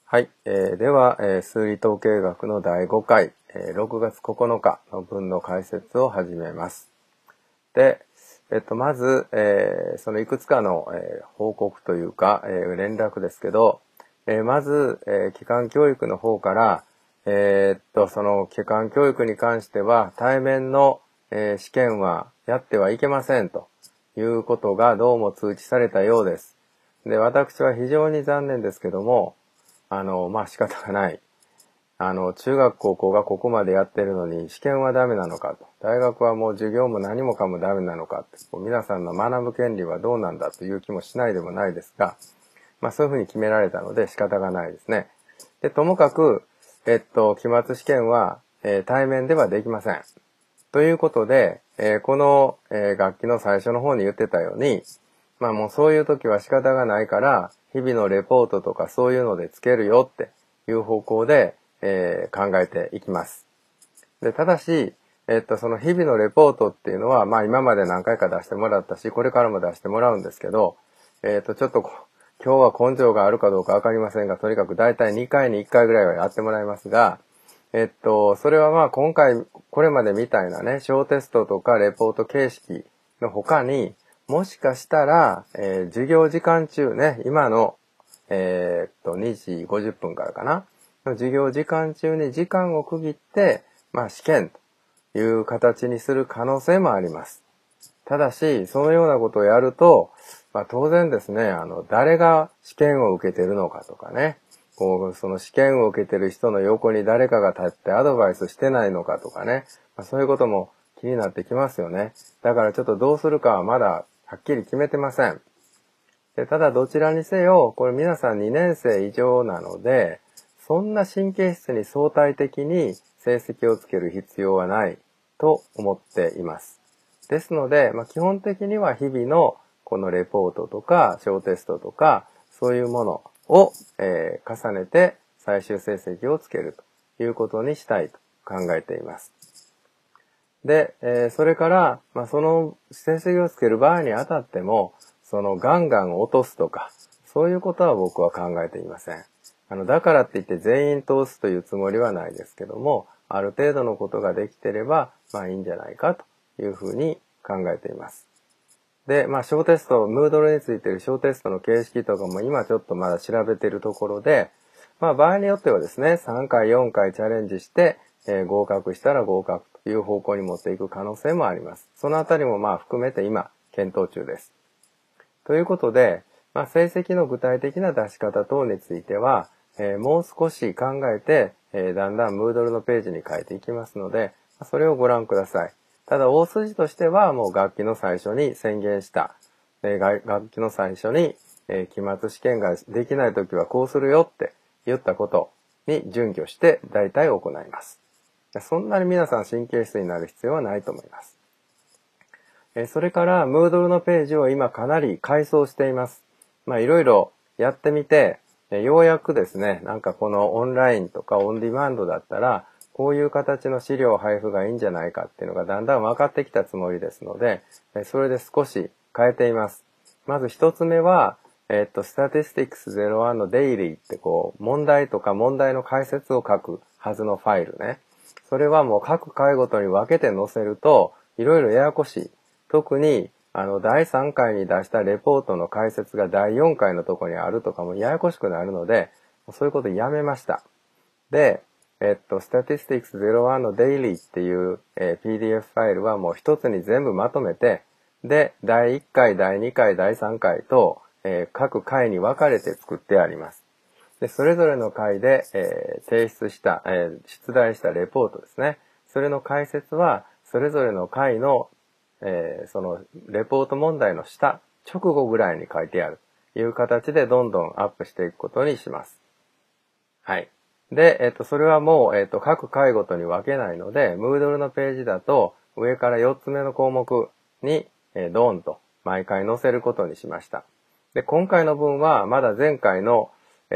はい。では、数理統計学の第5回、6月9日の分の解説を始めます。で、まず、そのいくつかの、報告というか、連絡ですけど、まず、基幹教育の方から、その基幹教育に関しては、対面の、試験はやってはいけませんということがどうも通知されたようです。で、私は非常に残念ですけども、仕方がない。中学高校がここまでやってるのに試験はダメなのかと。大学はもう授業も何もかもダメなのかって。皆さんの学ぶ権利はどうなんだという気もしないでもないですが、そういうふうに決められたので仕方がないですね。で、ともかく、期末試験は、対面ではできません。ということで、この、学期の最初の方に言ってたように、もうそういう時は仕方がないから、日々のレポートとかそういうのでつけるよっていう方向で、考えていきます。で、ただし、その日々のレポートっていうのは、今まで何回か出してもらったし、これからも出してもらうんですけど、ちょっと今日は根性があるかどうかわかりませんが、とにかくだいたい2回に1回ぐらいはやってもらいますが、それは今回、これまでみたいなね、小テストとかレポート形式の他に、もしかしたら、授業時間中ね、今の、2時50分からかな。授業時間中に時間を区切って、試験という形にする可能性もあります。ただし、そのようなことをやると、当然ですね、誰が試験を受けてるのかとかね、その試験を受けてる人の横に誰かが立ってアドバイスしてないのかとかね、そういうことも気になってきますよね。だからちょっとどうするかはまだはっきり決めてません。で、ただどちらにせよ、これ皆さん2年生以上なので、そんな神経質に相対的に成績をつける必要はないと思っています。ですので、基本的には日々のこのレポートとか小テストとかそういうものを、重ねて最終成績をつけるということにしたいと考えています。で、それから、その成績をつける場合にあたっても、そのガンガン落とすとか、そういうことは僕は考えていません。だからって言って全員通すというつもりはないですけども、ある程度のことができてれば、いいんじゃないかというふうに考えています。で、小テスト、ムードルについている小テストの形式とかも今ちょっとまだ調べているところで、場合によってはですね、3回、4回チャレンジして、合格したら合格という方向に持っていく可能性もあります。そのあたりも含めて今、検討中です。ということで、成績の具体的な出し方等については、もう少し考えて、だんだんムードルのページに変えていきますので、それをご覧ください。ただ大筋としてはもう学期の最初に宣言した、学期の最初に、期末試験ができないときはこうするよって言ったことに準拠して大体行います。そんなに皆さん神経質になる必要はないと思います。それから、ムードルのページを今かなり改装しています。いろいろやってみて、ようやくですね、このオンラインとかオンディマンドだったら、こういう形の資料配布がいいんじゃないかっていうのがだんだん分かってきたつもりですので、それで少し変えています。まず一つ目は、Statistics 01の Daily って問題とか問題の解説を書くはずのファイルね。それはもう各回ごとに分けて載せると、いろいろややこしい。特に、第3回に出したレポートの解説が第4回のところにあるとかもややこしくなるので、そういうことやめました。で、Statistics 01の Daily っていう、PDF ファイルはもう一つに全部まとめて、で、第1回、第2回、第3回と、各回に分かれて作ってあります。で、それぞれの回で、提出した、出題したレポートですね。それの解説は、それぞれの回の、そのレポート問題の下、直後ぐらいに書いてあるという形でどんどんアップしていくことにします。はい。で、それはもう、各回ごとに分けないので、Moodle のページだと、上から4つ目の項目に、ドーンと毎回載せることにしました。で、今回の分は、まだ前回の、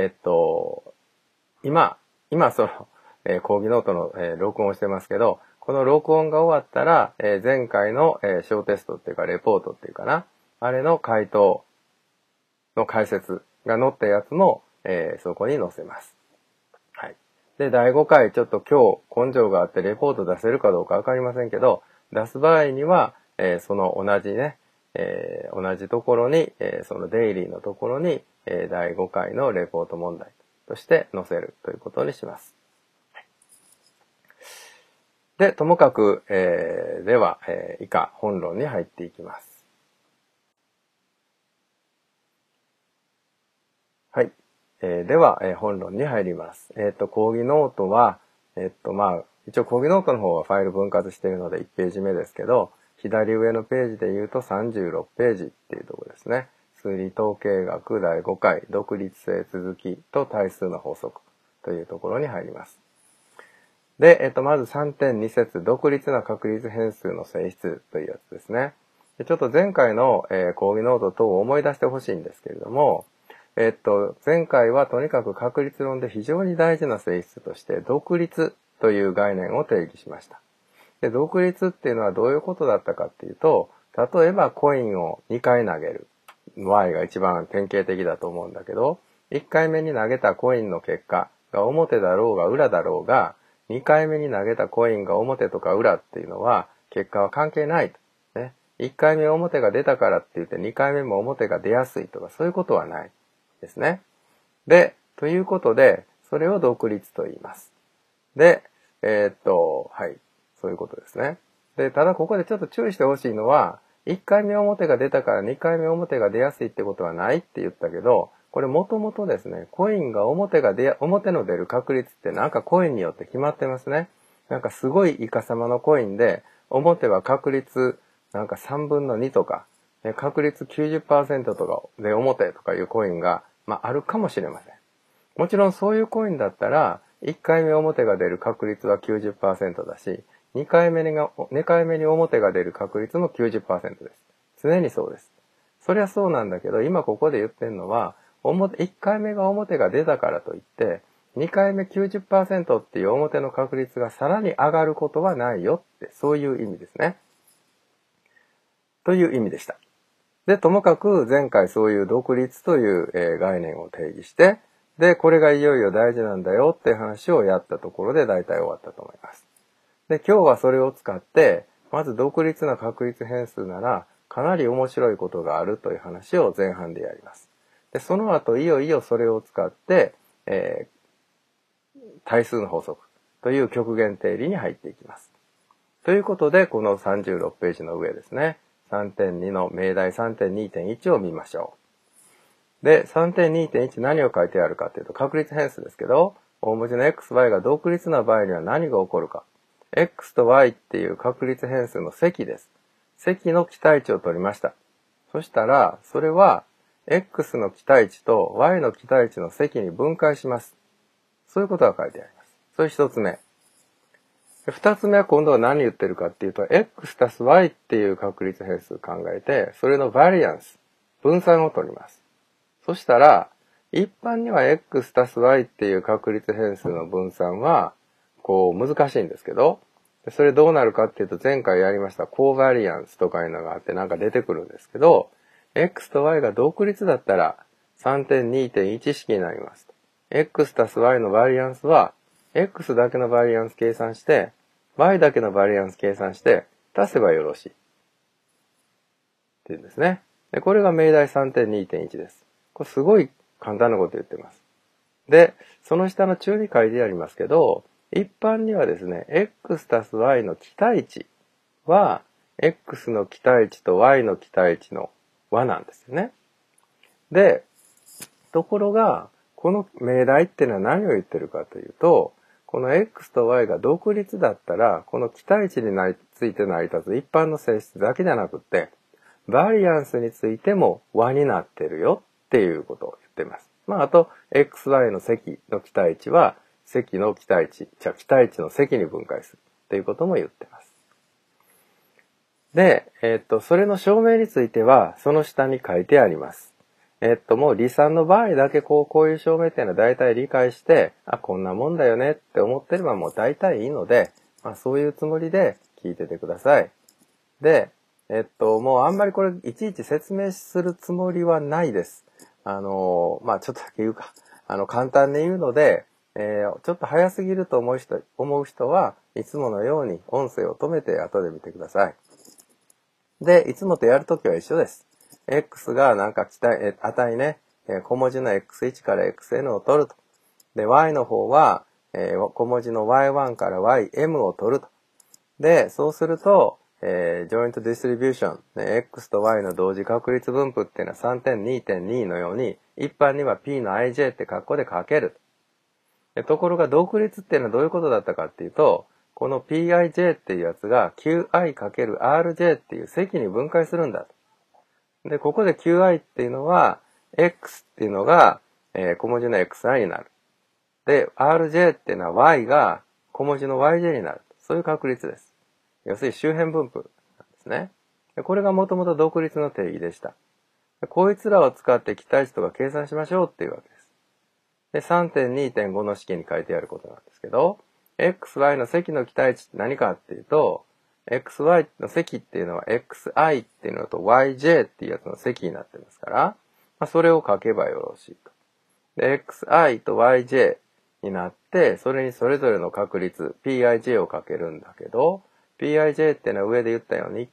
今その、講義ノートの、録音をしてますけど、この録音が終わったら、前回の、小テストっていうか、レポートっていうかな、あれの回答の解説が載ったやつも、そこに載せます。 で、第5回ちょっと今日根性があってレポート出せるかどうかわかりませんけど、出す場合には、その同じね、同じところに、そのデイリーのところに、第5回のレポート問題として載せるということにします。で、ともかく、では、以下本論に入っていきます。はい。では、本論に入ります。講義ノートは、一応講義ノートの方はファイル分割しているので1ページ目ですけど、左上のページで言うと36ページっていうところですね。数理統計学第5回、独立性続きと対数の法則というところに入ります。で、まず 3.2 節、独立な確率変数の性質というやつですね。でちょっと前回の、講義ノート等を思い出してほしいんですけれども、前回はとにかく確率論で非常に大事な性質として独立という概念を定義しました。で、独立っていうのはどういうことだったかっていうと、例えばコインを2回投げる。Y が一番典型的だと思うんだけど、1回目に投げたコインの結果が表だろうが裏だろうが、2回目に投げたコインが表とか裏っていうのは結果は関係ないと。ね。1回目表が出たからって言って2回目も表が出やすいとかそういうことはないですね。で、ということで、それを独立と言います。で、はい。そういうことですね。で、ただここでちょっと注意してほしいのは、1回目表が出たから2回目表が出やすいってことはないって言ったけど、これもともとですね、コインが表の出る確率ってなんかコインによって決まってますね。なんかすごいイカサマのコインで、表は確率なんか3分の2とか、確率 90% とかで表とかいうコインが、あるかもしれません。もちろんそういうコインだったら、1回目表が出る確率は 90% だし、2回目に表が出る確率も 90% です。常にそうです。そりゃそうなんだけど、今ここで言ってるのは、1回目が表が出たからといって、2回目 90% っていう表の確率がさらに上がることはないよって、そういう意味ですね。という意味でした。で、ともかく前回そういう独立という概念を定義して、で、これがいよいよ大事なんだよって話をやったところで大体終わったと思います。で、今日はそれを使って、まず独立な確率変数なら、かなり面白いことがあるという話を前半でやります。で、その後、いよいよそれを使って、対数の法則という極限定理に入っていきます。ということで、この36ページの上ですね。3.2 の命題 3.2.1 を見ましょう。で、3.2.1 何を書いてあるかというと、確率変数ですけど、大文字の x、y が独立な場合には何が起こるか。x と y っていう確率変数の積です。積の期待値を取りました。そしたら、それは、x の期待値と y の期待値の積に分解します。そういうことが書いてあります。それ一つ目。二つ目は今度は何言ってるかっていうと、x たす y っていう確率変数を考えて、それのバリアンス、分散を取ります。そしたら、一般には x たす y っていう確率変数の分散は、難しいんですけど、それどうなるかっていうと、前回やりましたコーバリアンスとかいうのがあってなんか出てくるんですけど、x と y が独立だったら 3.2.1 式になります。x たす y のバリアンスは、x だけのバリアンス計算して、y だけのバリアンス計算して、足せばよろしい。っていうんですね。で、これが命題 3.2.1 です。これすごい簡単なこと言ってます。で、その下の中に書いてありますけど、一般にはですね、x たす y の期待値は、x の期待値と y の期待値の和なんですよね。で、ところが、この命題っていうのは何を言ってるかというと、この x と y が独立だったら、この期待値について成り立つ一般の性質だけじゃなくって、バリアンスについても和になってるよっていうことを言っています。あと、xy の積の期待値は、積の期待値、期待値の積に分解するっていうことも言ってます。で、それの証明については、その下に書いてあります。もう離散の場合だけこういう証明っていうのは大体理解して、こんなもんだよねって思ってればもう大体いいので、そういうつもりで聞いててください。で、もうあんまりこれいちいち説明するつもりはないです。ちょっとだけ言うか。簡単に言うので、 ちょっと早すぎると思う人はいつものように音声を止めて後で見てください。で、いつもとやるときは一緒です。x がなんか値ね、小文字の x1 から xn を取ると。で、y の方は、小文字の y1 から ym を取ると。で、そうすると、joint distribution、x と y の同時確率分布っていうのは 3.2.2 のように、一般には p の ij って括弧で書ける。ところが独立っていうのはどういうことだったかっていうと、この pij っていうやつが qi×rj っていう積に分解するんだ。で、ここで qi っていうのは、x っていうのが、小文字の xi になる。で、rj っていうのは y が小文字の yj になる。そういう確率です。要するに周辺分布なんですね。でこれがもともと独立の定義でした。こいつらを使って期待値とか計算しましょうっていうわけです。で、3.2.5 の式に書いてあることなんですけど、xy の積の期待値って何かっていうと、xy の積っていうのは xi っていうのと yj っていうやつの積になってますから、それを書けばよろしいと。で、xi と yj になって、それにそれぞれの確率、pij をかけるんだけど、pij っていうのは上で言ったように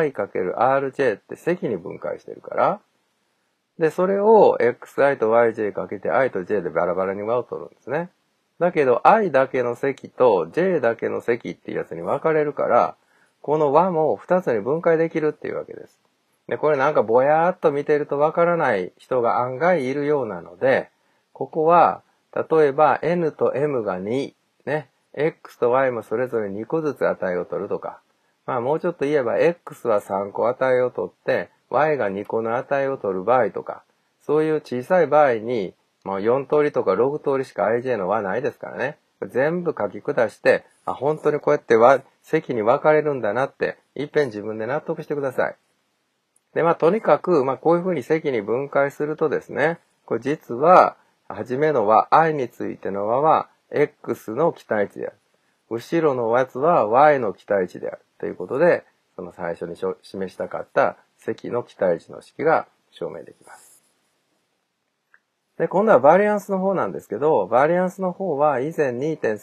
qi×rj って積に分解してるから、で、それを xi と yj かけて i と j でバラバラに和を取るんですね。だけど i だけの積と j だけの積っていうやつに分かれるから、この和も2つに分解できるっていうわけです。で、これなんかぼやーっと見てると分からない人が案外いるようなので、ここは、例えば n と m が2、ね、x と y もそれぞれ2個ずつ値を取るとか、もうちょっと言えば x は3個値を取って、y が2個の値を取る場合とか、そういう小さい場合に、4通りとか6通りしか ij の和ないですからね。全部書き下して、本当にこうやって積に分かれるんだなって、いっぺん自分で納得してください。で、とにかく、こういうふうに積に分解するとですね、これ実は、初めの和、i についての和は、x の期待値である。後ろのやつは y の期待値である。ということで、その最初に示したかった積の期待値の式が証明できます。で、今度はバリアンスの方なんですけど、バリアンスの方は以前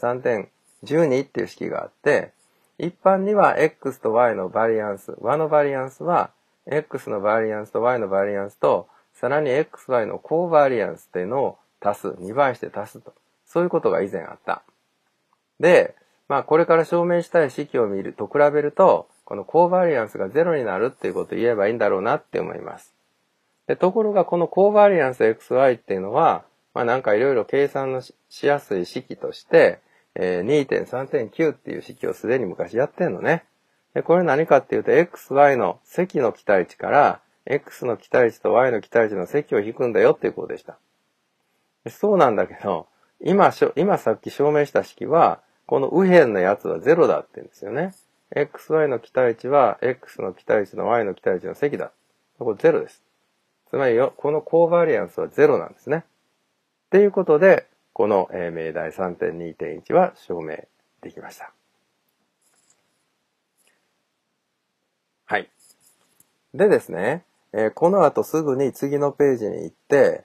2.3.12 っていう式があって、一般には x と y のバリアンス、和のバリアンスは x のバリアンスと y のバリアンスと、さらに xy のコーバリアンスっていうのを足す、2倍して足すと。そういうことが以前あった。で、これから証明したい式を見ると比べると、このコーバリアンスが0になるっていうことを言えばいいんだろうなって思います。でところがこのコーバリアンス xy っていうのは、なんかいろいろ計算の しやすい式として、2.3.9 っていう式をすでに昔やってんのね。でこれ何かっていうと、xy の積の期待値から、x の期待値と y の期待値の積を引くんだよっていうことでした。そうなんだけど、今さっき証明した式は、この右辺のやつは0だって言うんですよね。xy の期待値は x の期待値の y の期待値の積だ。これ0です。つまりこのコーバリアンスは0なんですね。っていうことで、この命題 3.2.1 は証明できました。はい。でですね、この後すぐに次のページに行って、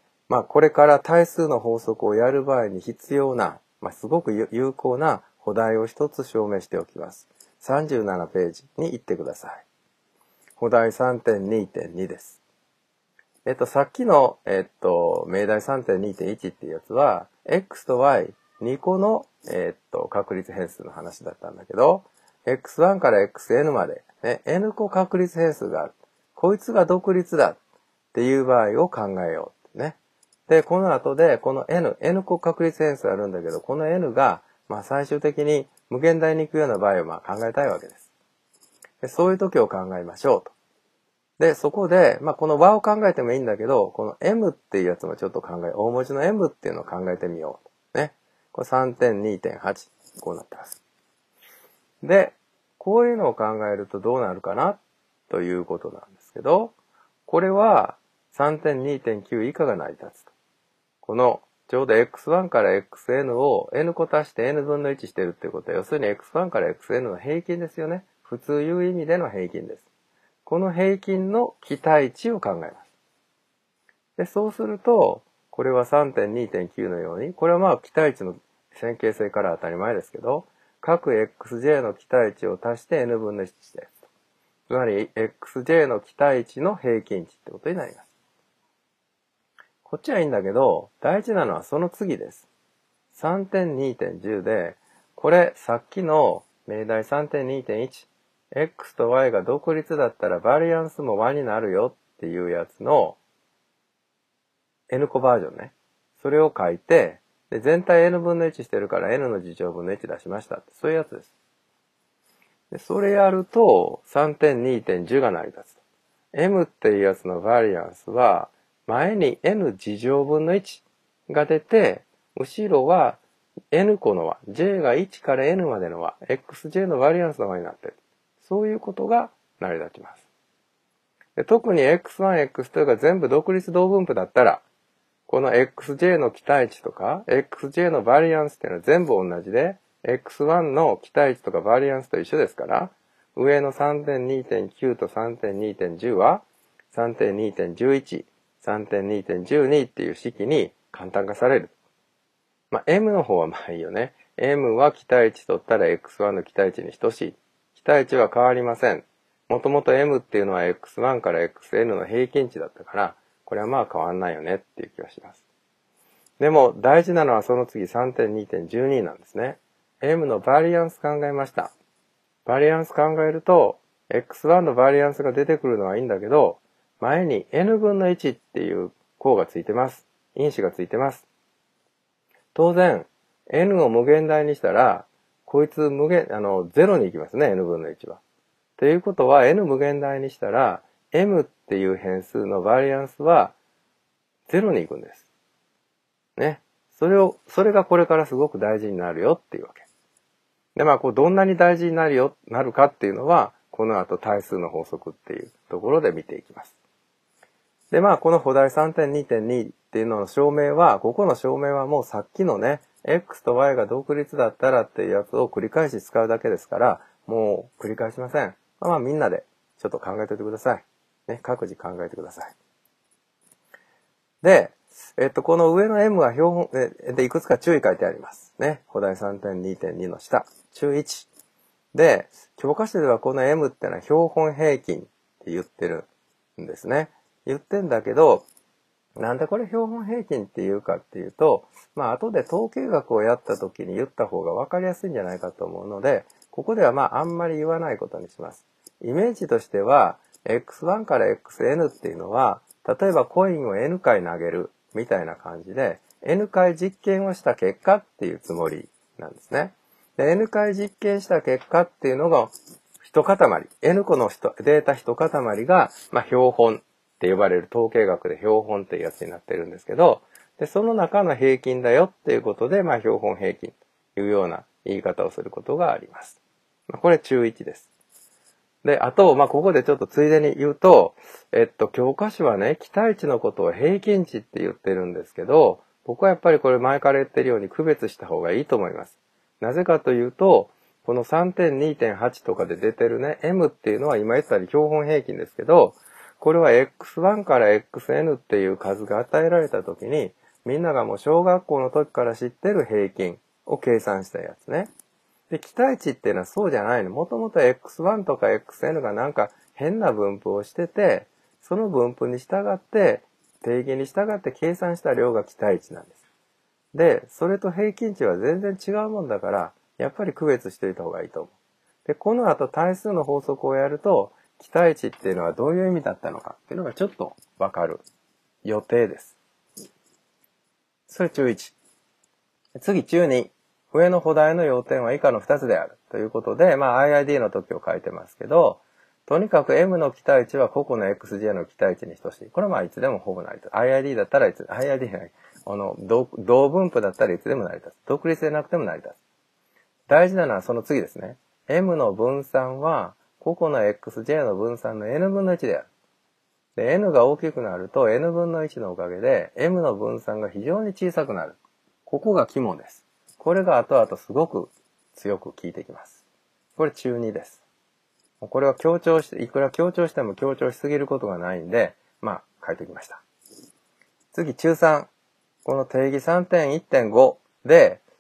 これから対数の法則をやる場合に必要な、すごく有効な補題を一つ証明しておきます。37ページに行ってください。補題 3.2.2 です。さっきの、命題 3.2.1 っていうやつは、x と y2 個の、確率変数の話だったんだけど、x1 から xn まで、ね、n 個確率変数がある。こいつが独立だっていう場合を考えようってね。で、この後で、この n 個確率変数あるんだけど、この n が、最終的に無限大に行くような場合を考えたいわけです。でそういう時を考えましょうと。で、そこで、この和を考えてもいいんだけど、この m っていうやつもちょっと大文字の m っていうのを考えてみよう。ね。これ 3.2.8。こうなってます。で、こういうのを考えるとどうなるかなということなんですけど、これは 3.2.9 以下が成り立つと。この、ちょうど x1 から xn を n 個足して n 分の1してるっていうことは、要するに x1 から xn の平均ですよね。普通いう意味での平均です。この平均の期待値を考えます。で、そうすると、これは 3.2.9 のように、これは期待値の線形性から当たり前ですけど、各 xj の期待値を足して n 分の1です。つまり xj の期待値の平均値ってことになります。こっちはいいんだけど、大事なのはその次です。3.2.10 で、これさっきの命題 3.2.1、x と y が独立だったらバリアンスも和になるよっていうやつの n 個バージョンね。それを書いて、で全体 n 分の1してるから n の次乗分の1出しましたって、そういうやつです。でそれやると 3.2.10 が成り立つ。m っていうやつのバリアンスは、前に n 次乗分の1が出て、後ろは n 個の和、j が1から n までの和、xj のバリアンスの和になっている。そういうことが成り立ちます。で特に x1、x2 が全部独立同分布だったら、この xj の期待値とか xj のバリアンスっていうのは全部同じで、x1 の期待値とかバリアンスと一緒ですから、上の 3.2.9 と 3.2.10 は 3.2.11、3.2.12 っていう式に簡単化される。m の方はいいよね。m は期待値取ったら x1 の期待値に等しい。期待値は変わりません。もともと m っていうのは x1 から xn の平均値だったから、これは変わんないよねっていう気がします。でも大事なのはその次 3.2.12 なんですね。m のバリアンス考えました。バリアンス考えると、x1 のバリアンスが出てくるのはいいんだけど、前に n 分の1っていう項がついてます。因子がついてます。当然、n を無限大にしたら、こいつ0に行きますね、n 分の1は。ということは、n 無限大にしたら、m っていう変数のバリアンスは0に行くんです。ね。それがこれからすごく大事になるよっていうわけ。で、どんなに大事になるかっていうのは、この後対数の法則っていうところで見ていきます。で、この補題 3.2.2 っていうのの証明は、ここの証明はもうさっきのね、x と y が独立だったらっていうやつを繰り返し使うだけですから、もう繰り返しません。みんなでちょっと考えておいてください。ね、各自考えてください。で、この上の m は標本でいくつか注意書いてあります。ね、補題 3.2.2 の下、注意1。で、教科書ではこの m ってのは標本平均って言ってるんですね。言ってんだけど、なんでこれ標本平均っていうかっていうと、後で統計学をやった時に言った方が分かりやすいんじゃないかと思うので、ここではあんまり言わないことにします。イメージとしては、x1 から xn っていうのは、例えばコインを n 回投げるみたいな感じで、n 回実験をした結果っていうつもりなんですね。で、n 回実験した結果っていうのが、一塊、n 個のデータ一塊が、標本って呼ばれる統計学で標本っていうやつになってるんですけど、で、その中の平均だよっていうことで、標本平均というような言い方をすることがあります。これ中1です。で、あと、ここでちょっとついでに言うと、教科書はね、期待値のことを平均値って言ってるんですけど、僕はやっぱりこれ前から言ってるように区別した方がいいと思います。なぜかというと、この 3.2.8 とかで出てるね、m っていうのは今言ったように標本平均ですけど、これは x1 から xn っていう数が与えられたときに、みんながもう小学校の時から知ってる平均を計算したやつね。で、期待値っていうのはそうじゃないの。もともと x1 とか xn がなんか変な分布をしてて、その分布に従って、定義に従って計算した量が期待値なんです。で、それと平均値は全然違うもんだから、やっぱり区別しておいた方がいいと思う。で、この後対数の法則をやると、期待値っていうのはどういう意味だったのかっていうのがちょっとわかる予定です。それ中1。次中2。上の補題の要点は以下の2つである。ということで、IID の時を書いてますけど、とにかく M の期待値は個々の XJ の期待値に等しい。これはいつでもほぼ成り立つ。IID だったらIID じゃない。同分布だったらいつでも成り立つ。独立でなくても成り立つ。大事なのはその次ですね。M の分散は、個々の XJ の分散の N 分の1である。で、N が大きくなると N 分の1のおかげで M の分散が非常に小さくなる。ここが肝です。これが後々すごく強く効いてきます。これ中2です。これはいくら強調しても強調しすぎることがないんで、書いておきました。次中3。この定義 3.1.5 で、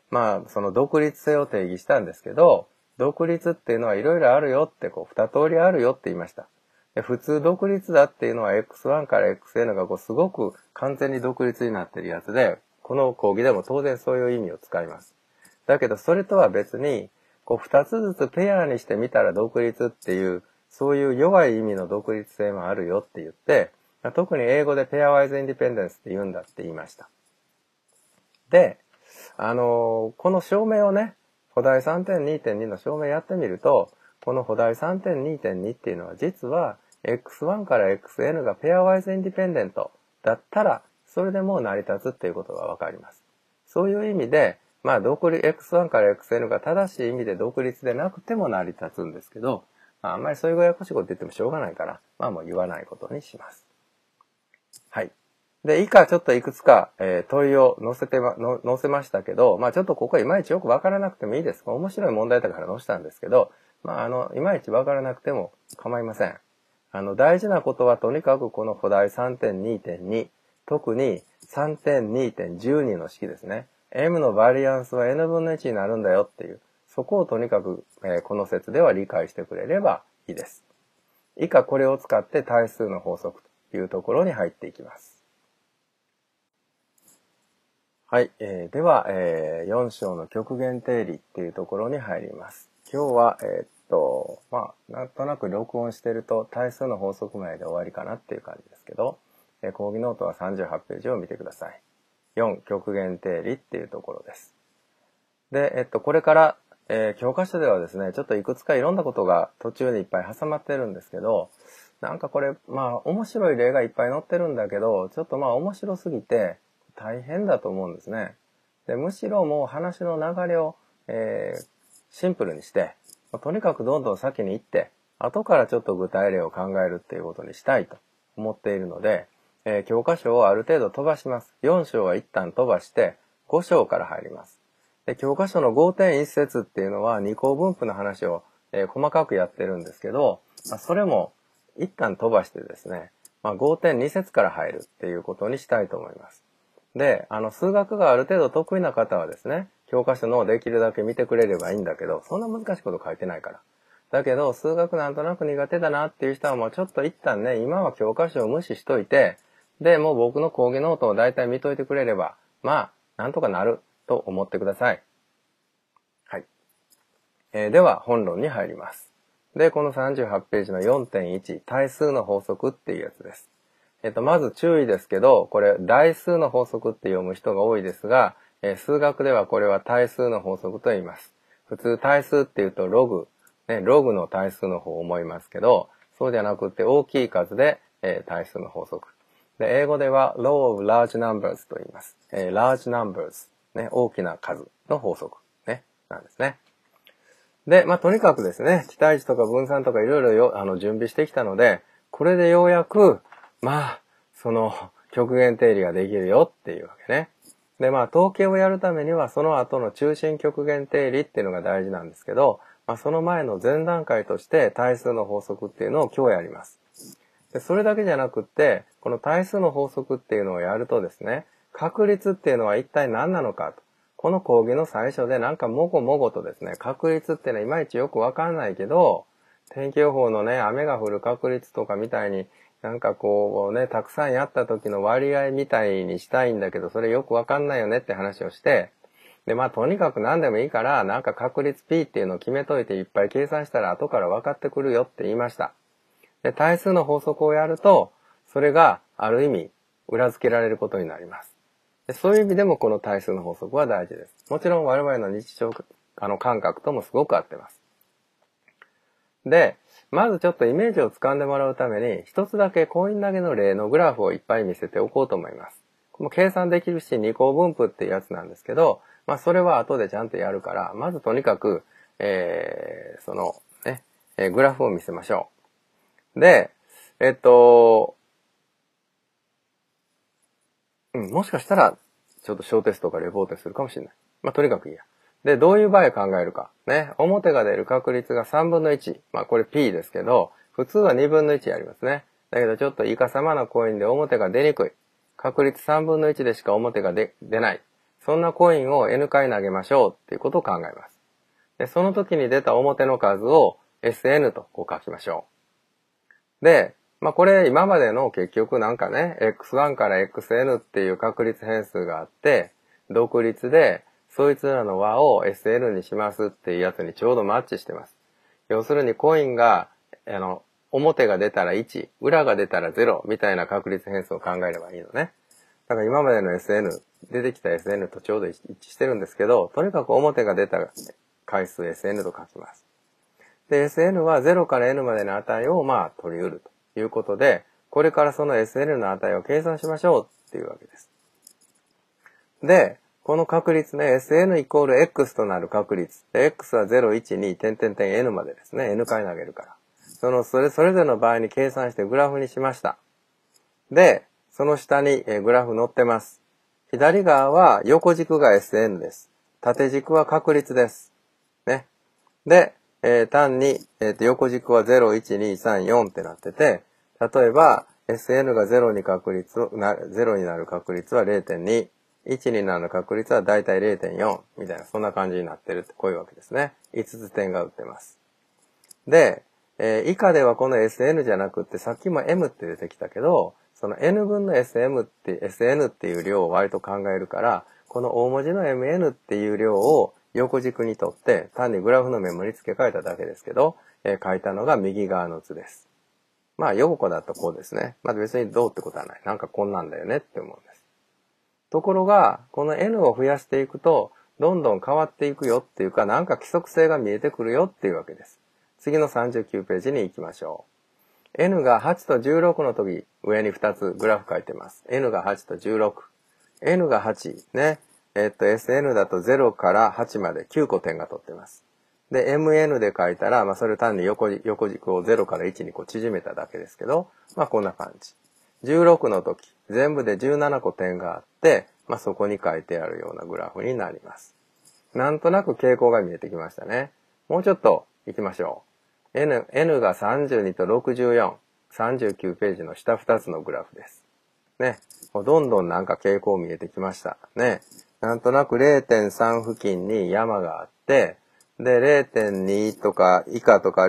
まあその独立性を定義したんですけど、独立っていうのはいろいろあるよって二通りあるよって言いました。で普通独立だっていうのは X1 から XN がすごく完全に独立になってるやつで、この講義でも当然そういう意味を使います。だけどそれとは別に、二つずつペアにしてみたら独立っていう、そういう弱い意味の独立性もあるよって言って、特に英語でペアワイズインディペンデンスって言うんだって言いました。で、この証明をね、補題 3.2.2 の証明やってみると、この補題 3.2.2 っていうのは実は X1 から XN がペアワイズインディペンデントだったら、それでもう成り立つっていうことがわかります。そういう意味で、まあX1 から XN が正しい意味で独立でなくても成り立つんですけど、あんまりそういうややこしいこと言ってもしょうがないから、まあもう言わないことにします。はい。で、以下ちょっといくつか、問いを載せましたけど、まあちょっとここはいまいちよくわからなくてもいいです。面白い問題だから載せたんですけど、まあいまいちわからなくても構いません。大事なことはとにかくこの補題 3.2.2、特に 3.2.12 の式ですね。m のバリアンスは n 分の1になるんだよっていう、そこをとにかく、この説では理解してくれればいいです。以下これを使って対数の法則というところに入っていきます。はい、では、4章の極限定理っていうところに入ります。今日は、まあ、なんとなく録音してると対数の法則まで終わりかなっていう感じですけど、講義ノートは38ページを見てください。4、極限定理っていうところです。で、これから、教科書ではですね、ちょっといくつかいろんなことが途中にいっぱい挟まってるんですけど、なんかこれ、まあ、面白い例がいっぱい載ってるんだけど、ちょっとまあ面白すぎて大変だと思うんですね。で、むしろもう話の流れを、シンプルにして、とにかくどんどん先に行って、後からちょっと具体例を考えるっていうことにしたいと思っているので、教科書をある程度飛ばします。4章は一旦飛ばして、5章から入ります。で、教科書の 5.1 節っていうのは二項分布の話を、細かくやってるんですけど、それも一旦飛ばしてですね、5.2 節から入るっていうことにしたいと思います。で、数学がある程度得意な方はですね、教科書のできるだけ見てくれればいいんだけど、そんな難しいこと書いてないから。だけど、数学なんとなく苦手だなっていう人はもうちょっと一旦ね、今は教科書を無視しといて、で、もう僕の講義ノートを大体見といてくれれば、まあ、なんとかなると思ってください。はい。では、本論に入ります。で、この38ページの 4.1、対数の法則っていうやつです。まず注意ですけど、これ、代数の法則って読む人が多いですが、数学ではこれは対数の法則と言います。普通対数っていうとログ、ね、ログの対数の方を思いますけど、そうじゃなくて大きい数で、対数の法則。で、英語では law of large numbers と言います。large numbers、ね、大きな数の法則、ね、なんですね。で、とにかくですね、期待値とか分散とかいろいろ準備してきたので、これでようやく、その極限定理ができるよっていうわけね。で、統計をやるためには、その後の中心極限定理っていうのが大事なんですけど、その前の前段階として対数の法則っていうのを今日やります。で、それだけじゃなくって、この対数の法則っていうのをやるとですね、確率っていうのは一体何なのかと。この講義の最初でなんかもごもごとですね、確率っていうのはいまいちよくわかんないけど、天気予報のね、雨が降る確率とかみたいに、なんかたくさんやった時の割合みたいにしたいんだけど、それよくわかんないよねって話をして、で、とにかく何でもいいから、なんか確率 P っていうのを決めといていっぱい計算したら後から分かってくるよって言いました。で、対数の法則をやると、それがある意味裏付けられることになります。で、そういう意味でもこの対数の法則は大事です。もちろん我々の日常感覚ともすごく合ってます。で、まずちょっとイメージをつかんでもらうために、一つだけコイン投げの例のグラフをいっぱい見せておこうと思います。この計算できるし二項分布っていうやつなんですけど、それは後でちゃんとやるから、まずとにかく、グラフを見せましょう。で、もしかしたら、ちょっと小テストかレポートするかもしれない。とにかくいいや。で、どういう場合考えるか。ね。表が出る確率が3分の1。これ P ですけど、普通は2分の1ありますね。だけどちょっとイカ様なコインで表が出にくい。確率3分の1でしか表が出ない。 そんなコインを N 回投げましょうっていうことを考えます。で、その時に出た表の数を SN とこう書きましょう。で、これ今までの結局なんかね、X1 から XN っていう確率変数があって、独立で、そいつらの和を SN にしますっていうやつにちょうどマッチしてます。要するにコインが、表が出たら1、裏が出たら0みたいな確率変数を考えればいいのね。だから今までの SN、出てきた SN とちょうど一致してるんですけど、とにかく表が出た回数 SN と書きます。で、SN は0から N までの値を取り得るということで、これからその SN の値を計算しましょうっていうわけです。で、この確率ね、SN イコール X となる確率。で X は0、1、2、点々点 N までですね。N 回投げるから。それぞれの場合に計算してグラフにしました。で、その下にグラフ載ってます。左側は横軸が SN です。縦軸は確率です。ね。で、単に、横軸は0、1、2、3、4ってなってて、例えば SN が0になる確率は 0.2。1になる確率はだいたい 0.4 みたいな、そんな感じになってるってこういうわけですね。5つ点が打ってます。で、以下ではこの SN じゃなくってさっきも M って出てきたけど、その N 分の SN っていう量を割と考えるから、この大文字の MN っていう量を横軸にとって単にグラフのメモに付け替えただけですけど、書いたのが右側の図です。横だとこうですね。別にどうってことはない。なんかこんなんだよねって思うんです。ところが、この N を増やしていくと、どんどん変わっていくよっていうか、なんか規則性が見えてくるよっていうわけです。次の39ページに行きましょう。N が8と16の時、上に2つグラフ書いてます。N が8と16。N が8、ね。SN だと0から8まで9個点が取ってます。で、MN で書いたら、それ単に横軸を0から1にこう縮めただけですけど、こんな感じ。16の時、全部で17個点があって、そこに書いてあるようなグラフになります。なんとなく傾向が見えてきましたね。もうちょっと行きましょう。N が32と64、39ページの下2つのグラフです。ね。どんどんなんか傾向見えてきました。ね。なんとなく 0.3 付近に山があって、で、0.2 とか以下とか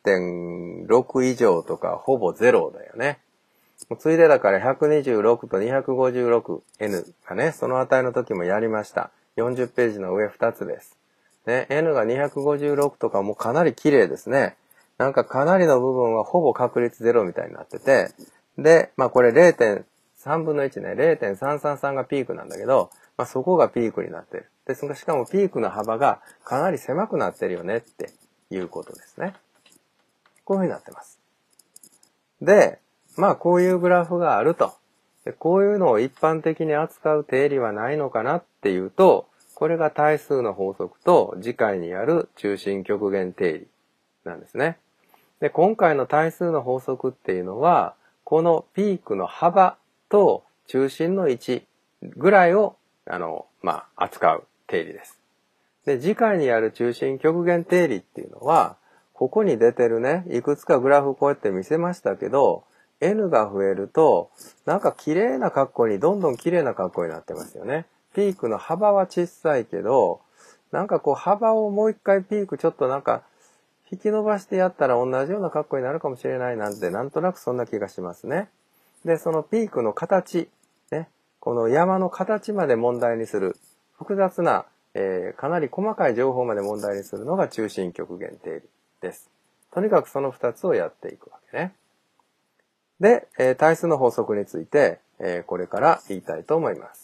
0.6 以上とかほぼ0だよね。ついでだから126と 256N がね、その値の時もやりました。40ページの上2つです。ね、N が256とかもかなり綺麗ですね。なんかかなりの部分はほぼ確率0みたいになってて、で、これ 0.3 分の1ね、0.333 がピークなんだけど、そこがピークになってる。で、しかもピークの幅がかなり狭くなってるよねっていうことですね。こういうふうになってます。で、こういうグラフがあると。でこういうのを一般的に扱う定理はないのかなっていうと、これが対数の法則と次回にやる中心極限定理なんですね。で、今回の対数の法則っていうのは、このピークの幅と中心の位置ぐらいを、扱う定理です。で、次回にやる中心極限定理っていうのは、ここに出てるね、いくつかグラフこうやって見せましたけど、N が増えると、なんか綺麗な格好に、どんどん綺麗な格好になってますよね。ピークの幅は小さいけど、なんかこう幅をもう一回ピークちょっとなんか引き伸ばしてやったら同じような格好になるかもしれないなんて、なんとなくそんな気がしますね。で、そのピークの形、ね、この山の形まで問題にする、複雑な、かなり細かい情報まで問題にするのが中心極限定理です。とにかくその2つをやっていくわけね。で、対数の法則について、これから言いたいと思います。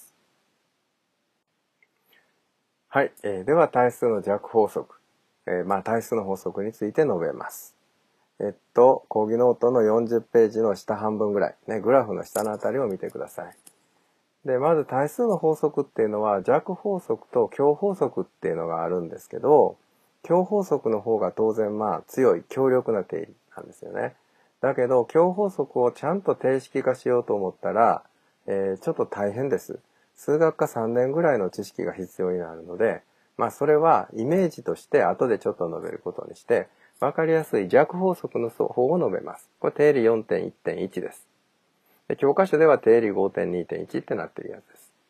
はい、では対数の弱法則、対数の法則について述べます。講義ノートの40ページの下半分ぐらい、ね、グラフの下のあたりを見てください。で、まず対数の法則っていうのは弱法則と強法則っていうのがあるんですけど、強法則の方が当然強い強力な定理なんですよね。だけど強法則をちゃんと定式化しようと思ったら、ちょっと大変です。数学科3年ぐらいの知識が必要になるので、それはイメージとして後でちょっと述べることにして、わかりやすい弱法則の方を述べます。これ定理 4.1.1 です。で教科書では定理 5.2.1 ってなってるやつです。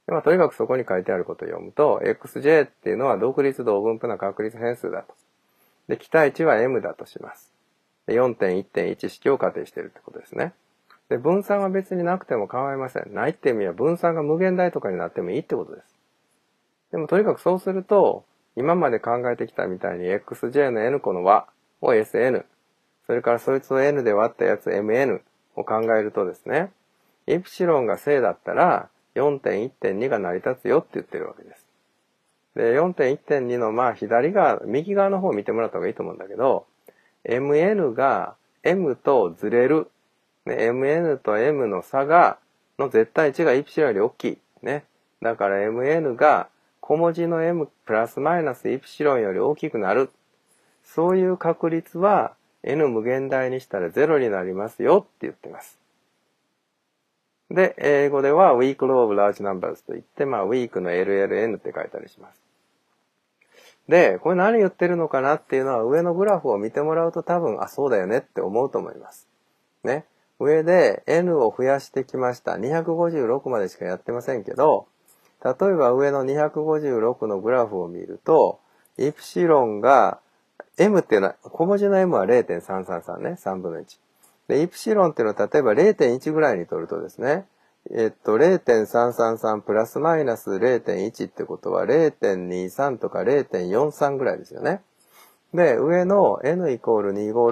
まあ、とにかくそこに書いてあることを読むと、xj っていうのは独立同分布な確率変数だと。で、期待値は m だとします。で、4.1.1 式を仮定しているってことですね。で、分散は別になくても構いません。ないって意味は分散が無限大とかになってもいいってことです。でもとにかくそうすると、今まで考えてきたみたいに xj の n 個の和を sn、それからそいつを n で割ったやつ mn を考えるとですね、イプシロンが正だったら 4.1.2 が成り立つよって言ってるわけです。で、4.1.2 の右側の方を見てもらった方がいいと思うんだけど、mn が m とずれる。ね、mn と m の差の絶対値がイプシロンより大きい。ね。だから mn が小文字の m プラスマイナスイプシロンより大きくなる。そういう確率は n 無限大にしたら0になりますよって言ってます。で、英語では weak law of large numbers と言って、weak の LLN って書いたりします。で、これ何言ってるのかなっていうのは上のグラフを見てもらうと多分、そうだよねって思うと思います。ね。上で n を増やしてきました。256までしかやってませんけど、例えば上の256のグラフを見ると、イプシロンが、m っていうのは、小文字の m は 0.333 ね、3分の1。で、イプシロンっていうのは例えば 0.1 ぐらいに取るとですね、0.333 プラスマイナス 0.1 ってことは 0.23 とか 0.43 ぐらいですよね。で、上の n イコール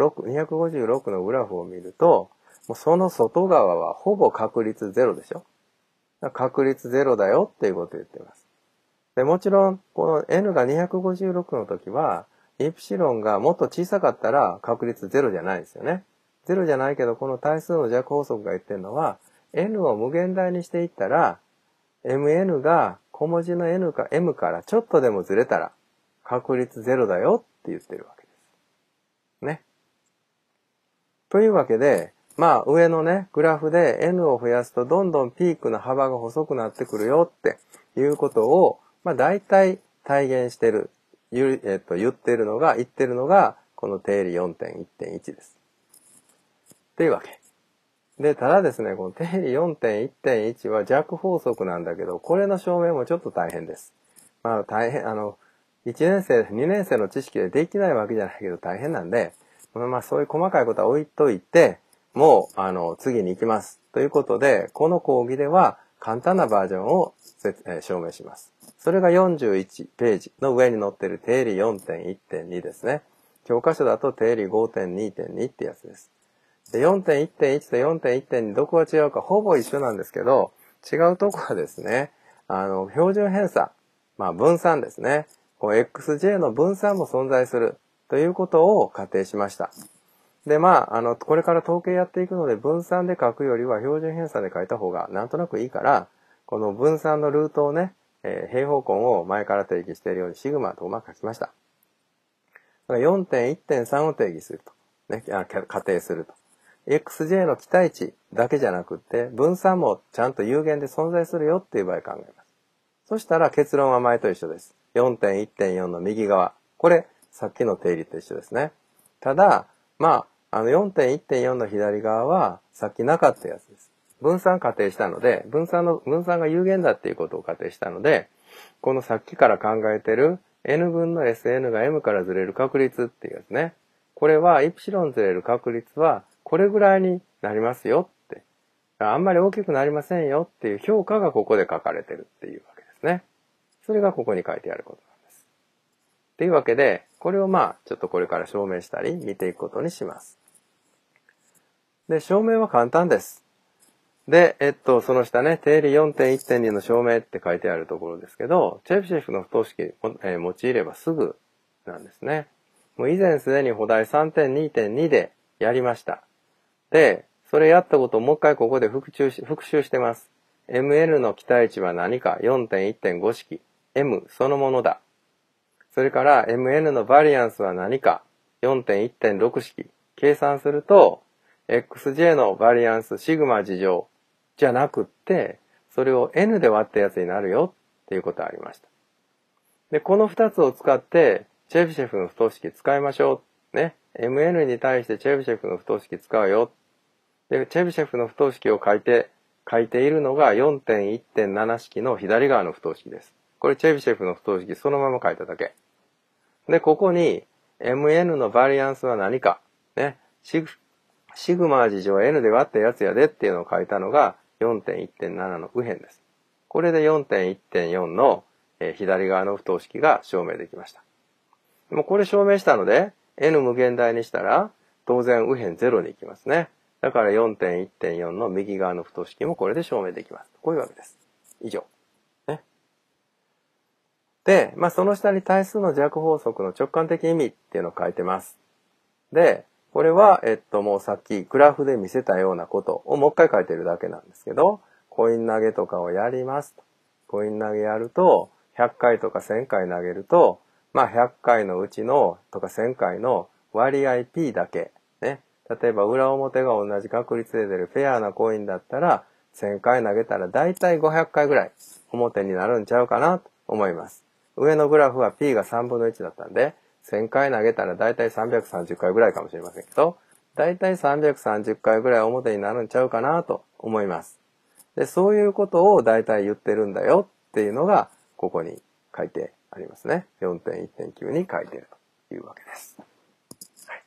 256のグラフを見ると、もうその外側はほぼ確率0でしょ。確率0だよっていうことを言っています。で、もちろん、この n が256の時は、イプシロンがもっと小さかったら確率0じゃないですよね。0じゃないけど、この対数の弱法則が言ってるのは、n を無限大にしていったら、mn が小文字の n か m からちょっとでもずれたら、確率0だよって言ってるわけです。ね。というわけで、上のね、グラフで n を増やすとどんどんピークの幅が細くなってくるよっていうことを、大体体現してる、言ってるのが、この定理 4.1.1 です。っていうわけ。で、ただですね、この定理 4.1.1 は弱法則なんだけど、これの証明もちょっと大変です。大変、1年生、2年生の知識でできないわけじゃないけど大変なんで、そういう細かいことは置いといて、もう、次に行きます。ということで、この講義では簡単なバージョンを証明します。それが41ページの上に載っている定理 4.1.2 ですね。教科書だと定理 5.2.2 ってやつです。で、4.1.1 と 4.1.2 どこが違うかほぼ一緒なんですけど、違うとこはですね、標準偏差、分散ですね。xj の分散も存在するということを仮定しました。で、これから統計やっていくので分散で書くよりは標準偏差で書いた方がなんとなくいいから、この分散のルートをね、平方根を前から定義しているようにシグマと書きました。4.1.3 を定義すると。ね、仮定すると。xj の期待値だけじゃなくって、分散もちゃんと有限で存在するよっていう場合考えます。そしたら結論は前と一緒です。4.1.4 の右側。これ、さっきの定理と一緒ですね。ただ、4.1.4 の左側は、さっきなかったやつです。分散仮定したので、分散が有限だっていうことを仮定したので、このさっきから考えてる n 分の sn が m からずれる確率っていうやつね。これは、イプシロンずれる確率は、これぐらいになりますよって。あんまり大きくなりませんよっていう評価がここで書かれてるっていうわけですね。それがここに書いてあることなんです。というわけで、これをちょっとこれから証明したり見ていくことにします。で、証明は簡単です。で、その下ね、定理 4.1.2 の証明って書いてあるところですけど、チェブシェフの不等式を、用いればすぐなんですね。もう以前すでに補題 3.2.2 でやりました。で、それやったことをもう一回ここで復習してます。mn の期待値は何か 4.1.5 式 m そのものだ。それから mn のバリアンスは何か 4.1.6 式計算すると xj のバリアンスシグマ事乗じゃなくってそれを n で割ったやつになるよっていうことがありました。で、この2つを使ってチェビシェフの不等式使いましょう。ね。mn に対してチェビシェフの不等式使うよ。で、チェビシェフの不等式を書いて、 書いているのが 4.1.7 式の左側の不等式です。これチェビシェフの不等式そのまま書いただけ。で、ここに mn のバリアンスは何か、ね、シグマ事乗 n で割ったやつやでっていうのを書いたのが 4.1.7 の右辺です。これで 4.1.4 の左側の不等式が証明できました。もうこれ証明したので n 無限大にしたら当然右辺0に行きますね。だから 4.1.4 の右側の不等式もこれで証明できます。こういうわけです。以上。ね。で、その下に対数の弱法則の直感的意味っていうのを書いてます。で、これは、もうさっきグラフで見せたようなことをもう一回書いてるだけなんですけど、コイン投げとかをやりますと。コイン投げやると、100回とか1000回投げると、100回のうちのとか1000回の割合 P だけ、ね。例えば裏表が同じ確率で出るフェアなコインだったら、1000回投げたらだいたい500回ぐらい表になるんちゃうかなと思います。上のグラフは P が3分の1だったんで、1000回投げたらだいたい330回ぐらいかもしれませんけど、だいたい330回ぐらい表になるんちゃうかなと思います。で、そういうことをだいたい言ってるんだよっていうのが、ここに書いてありますね。4.1.9 に書いているというわけです。はい、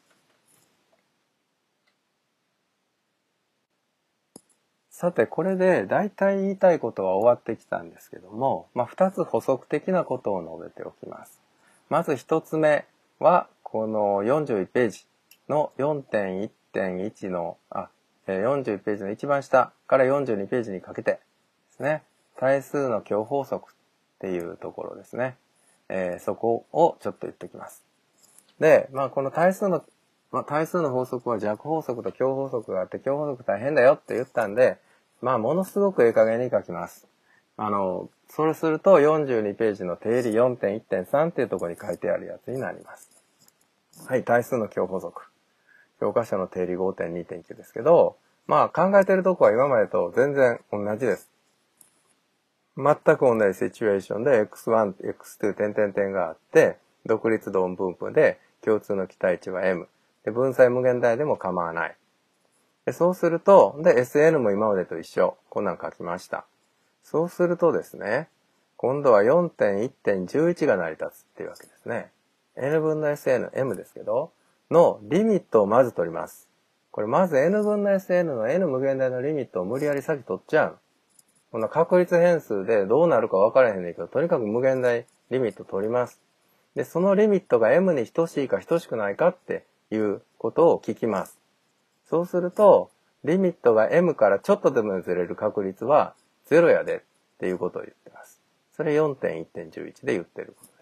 さて、これでだいたい言いたいことは終わってきたんですけども、2つ補足的なことを述べておきます。まず1つ目は、この41ページの 4.1.1 の、41ページの一番下から42ページにかけてですね、対数の強法則っていうところですね。そこをちょっと言っておきます。で、この対数の法則は弱法則と強法則があって、強法則大変だよって言ったんで、ものすごくいい加減に書きます。それすると42ページの定理 4.1.3 っていうところに書いてあるやつになります。はい、対数の強法則。教科書の定理 5.2.9 ですけど、考えてるとこは今までと全然同じです。全く同じシチュエーションで x1、x2 点々点があって、独立同分布で共通の期待値は m。で、分散無限大でも構わない。で、そうすると、で、SN も今までと一緒。こんなん書きました。そうするとですね、今度は 4.1.11 が成り立つっていうわけですね。n 分の SN、m ですけど、のリミットをまず取ります。これまず n 分の SN の n 無限大のリミットを無理やり先取っちゃう。この確率変数でどうなるか分からへんねんけど、とにかく無限大リミット取ります。で、そのリミットが m に等しいか等しくないかっていうことを聞きます。そうすると、リミットが m からちょっとでもずれる確率は0やでっていうことを言ってます。それ 4.1.11 で言ってることです。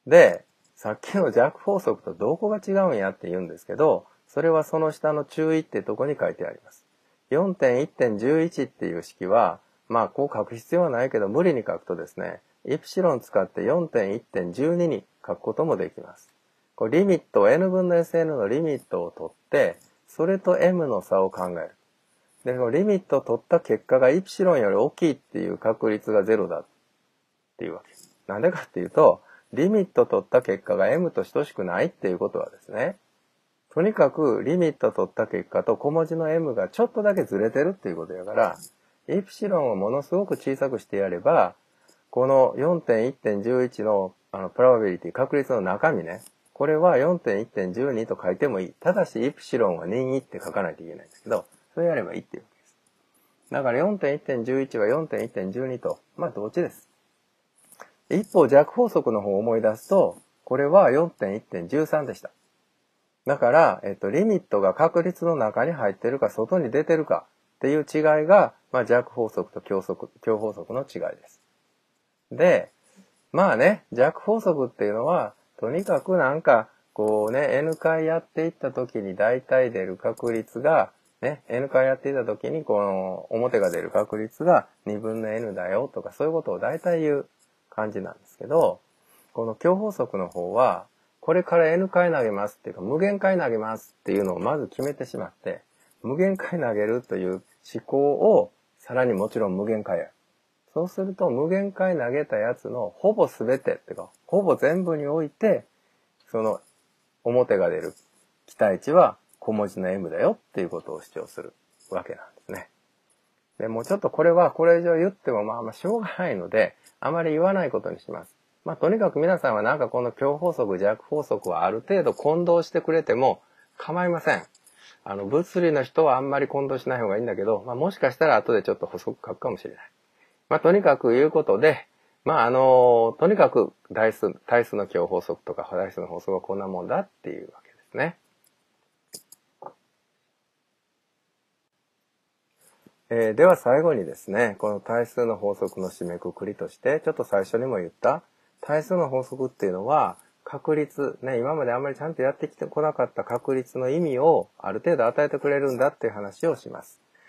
で、さっきの弱法則とどこが違うんやって言うんですけど、それはその下の注意ってとこに書いてあります。4.1.11 っていう式は、こう書く必要はないけど、無理に書くとですね、イプシロン使って 4.1.12 に書くこともできます。これリミット、n 分の SN のリミットを取って、それと m の差を考える。で、このリミットを取った結果がイプシロンより大きいっていう確率が0だっていうわけです。なんでかっていうと、リミット取った結果が m と等しくないっていうことはですね、とにかくリミット取った結果と小文字の m がちょっとだけずれてるっていうことやから、イプシロンをものすごく小さくしてやれば、この 4.1.11 のプロバビリティ、確率の中身ね、これは 4.1.12 と書いてもいい。ただし、イプシロンは任意って書かないといけないんですけど、それやればいいっていうわけです。だから 4.1.11 は 4.1.12 と、同値です。一方、弱法則の方を思い出すと、これは 4.1.13 でした。だから、リミットが確率の中に入ってるか外に出てるかっていう違いが、弱法則と強法則の違いです。で、弱法則っていうのは、とにかくN 回やっていった時に大体出る確率が、N 回やっていった時にこの表が出る確率が2分の N だよとかそういうことを大体言う感じなんですけど、この強法則の方は、これから N 回投げますっていうか無限回投げますっていうのをまず決めてしまって、無限回投げるという思考をさらにもちろん無限回やる。そうすると無限回投げたやつのほぼ全てっていうか、ほぼ全部において、その表が出る期待値は小文字の m だよっていうことを主張するわけなんです。 で、もうちょっとこれはこれ以上言ってもまあしょうがないので、あまり言わないことにします。とにかく皆さんはなんかこの強法則、弱法則はある程度混同してくれても構いません。物理の人はあんまり混同しない方がいいんだけど、もしかしたら後でちょっと補足書くかもしれない。とにかく言うことで、とにかく対数の強法則とか対数の法則はこんなもんだっていうわけですね。では最後にですね、この対数の法則の締めくくりとして、ちょっと最初にも言った対数の法則っていうのは、確率、ね、今まであんまりちゃんとやってきてこなかった確率の意味をある程度与えてくれるんだっていう話をします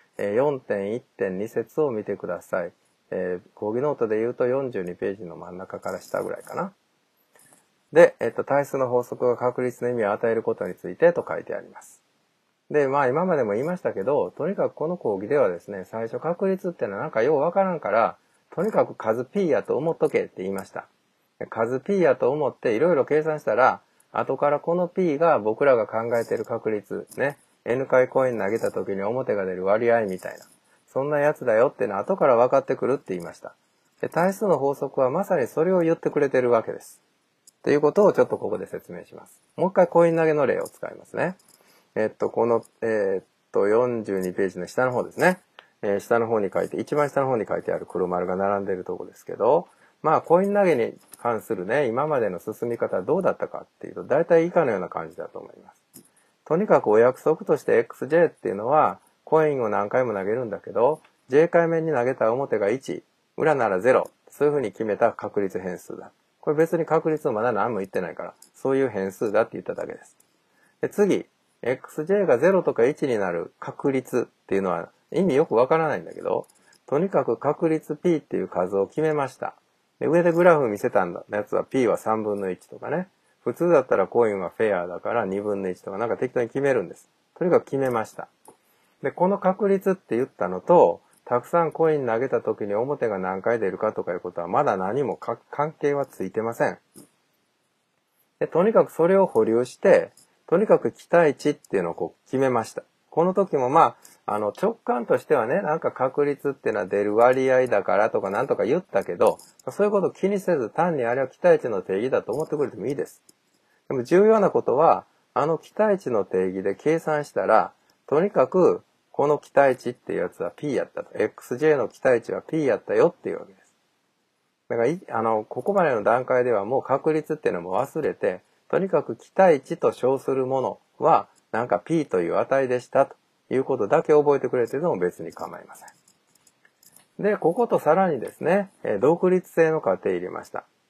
。4.1.2 節を見てください。講義ノートで言うと42ページの真ん中から下ぐらいかな。で、対数の法則が確率の意味を与えることについてと書いてあります。で、今までも言いましたけど、とにかくこの講義ではですね、最初確率っていうのはなんかようわからんから、とにかく数 P やと思っとけって言いました。数 P やと思っていろいろ計算したら、後からこの P が僕らが考えている確率、ね、N 回コイン投げた時に表が出る割合みたいな、そんなやつだよっていうのは後から分かってくるって言いました。で、対数の法則はまさにそれを言ってくれてるわけです。ということをちょっとここで説明します。もう一回コイン投げの例を使いますね。この、42ページの下の方ですね。下の方に書いて、一番下の方に書いてある黒丸が並んでいるところですけど、コイン投げに関するね、今までの進み方はどうだったかっていうと、大体以下のような感じだと思います。とにかくお約束として XJ っていうのは、コインを何回も投げるんだけど、J 回目に投げた表が1、裏なら0、そういうふうに決めた確率変数だ。これ別に確率をまだ何も言ってないから、そういう変数だって言っただけです。で、次、xj が0とか1になる確率っていうのは意味よくわからないんだけど、とにかく確率 p っていう数を決めました。で、上でグラフ見せたやつは p は3分の1とかね。普通だったらコインはフェアだから2分の1とかなんか適当に決めるんです。とにかく決めました。で、この確率って言ったのと、たくさんコイン投げた時に表が何回出るかとかいうことはまだ何も関係はついてません。で、とにかくそれを保留して、とにかく期待値っていうのを決めました。この時も直感としてはね、なんか確率っていうのは出る割合だからとかなんとか言ったけど、そういうことを気にせず単にあれは期待値の定義だと思ってくれてもいいです。でも重要なことは、期待値の定義で計算したら、とにかくこの期待値っていうやつは P やったと。XJ の期待値は P やったよっていうわけです。だからここまでの段階ではもう確率っていうのも忘れて、とにかく期待値と称するものは、なんか P という値でしたということだけ覚えてくれても別に構いません。で、こことさらにですね、独立性の仮定入れました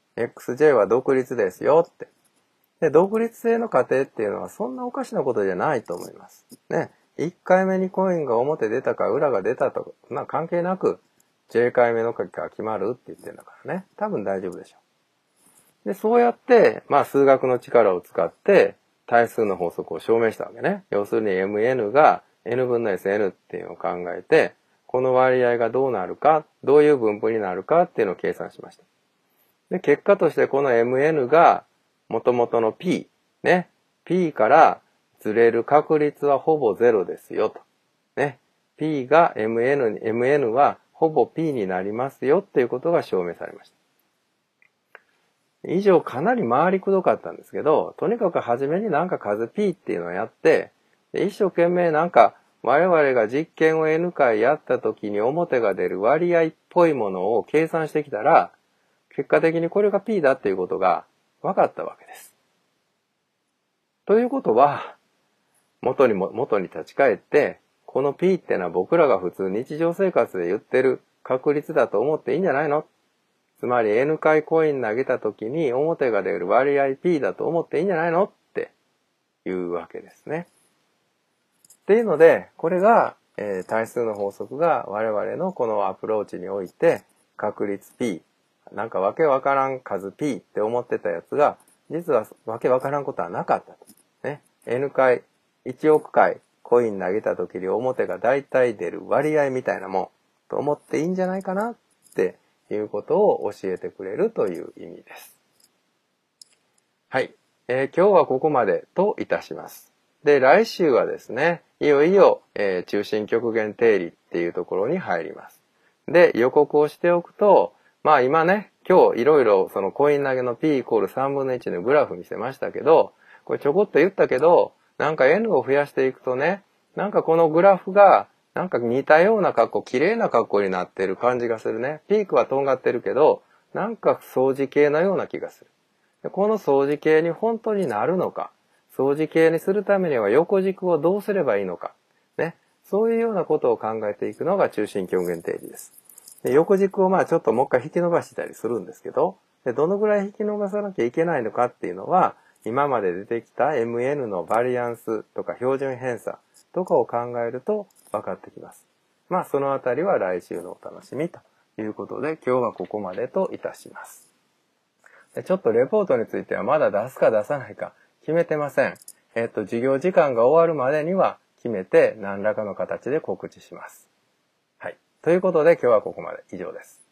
。XJ は独立ですよって。で、独立性の仮定っていうのはそんなおかしなことじゃないと思います。ね。1回目にコインが表出たか裏が出たとか、関係なく J 回目の書きが決まるって言ってるんだからね。多分大丈夫でしょう。で、そうやって、数学の力を使って対数の法則を証明したわけね。要するに mn が n 分の sn っていうのを考えて、この割合がどうなるか、どういう分布になるかっていうのを計算しました。で、結果としてこの mn が元々の p、ね。p からずれる確率はほぼ0ですよと。ね。p が mn はほぼ p になりますよっていうことが証明されました。以上かなり回りくどかったんですけど、とにかく初めになんか数 p っていうのをやって、一生懸命なんか我々が実験を n 回やった時に表が出る割合っぽいものを計算してきたら、結果的にこれが p だっていうことが分かったわけです。ということは、元に立ち返って、この p ってのは僕らが普通日常生活で言ってる確率だと思っていいんじゃないの？つまり N 回コイン投げた時に表が出る割合 P だと思っていいんじゃないのっていうわけですね。っていうので、これが、対数の法則が我々のこのアプローチにおいて確率 P、なんかわけわからん数 P って思ってたやつが、実はわけわからんことはなかったと。ね。N 回、1億回コイン投げた時に表が大体出る割合みたいなもんと思っていいんじゃないかなっていうことを教えてくれるという意味です。はい。今日はここまでといたします。 で、来週はですね、いよいよ、中心極限定理っていうところに入ります。で、予告をしておくと、まあ今ね、今日いろいろそのコイン投げの P イコール3分の1のグラフ見せましたけど、これちょこっと言ったけど、なんか N を増やしていくとね、なんかこのグラフが、なんか似たような格好、綺麗な格好になってる感じがするね。ピークはとんがってるけど、なんか相似形のような気がする。でこの相似形に本当になるのか、相似形にするためには横軸をどうすればいいのか、ね。そういうようなことを考えていくのが中心極限定理です。で横軸をまあちょっともう一回引き伸ばしたりするんですけど、でどのぐらい引き伸ばさなきゃいけないのかっていうのは、今まで出てきた MN のバリアンスとか標準偏差とかを考えると分かってきます。まあそのあたりは来週のお楽しみということで、今日はここまでといたします。でちょっとレポートについてはまだ出すか出さないか決めてません。授業時間が終わるまでには決めて何らかの形で告知します。はい。ということで今日はここまで以上です。